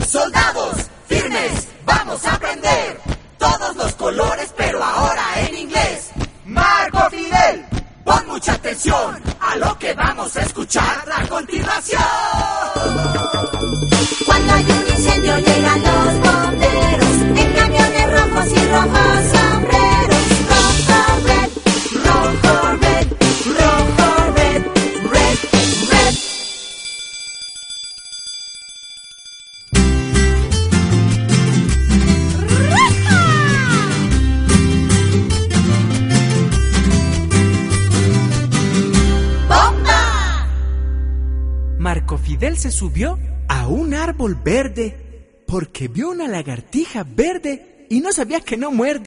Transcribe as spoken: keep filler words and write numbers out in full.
Soldados, firmes, vamos a aprender todos los colores, pero ahora en inglés. Marco Fidel, pon mucha atención a lo que vamos a escuchar a continuación. Cuando hay un incendio llegan los bomberos en camiones rojos y rojos sombreros. Rojo, red, rojo, red, rojo, red, red, red. ¡Bomba! Marco Fidel se subió a un árbol verde porque vio una lagartija verde y no sabía que no muerde.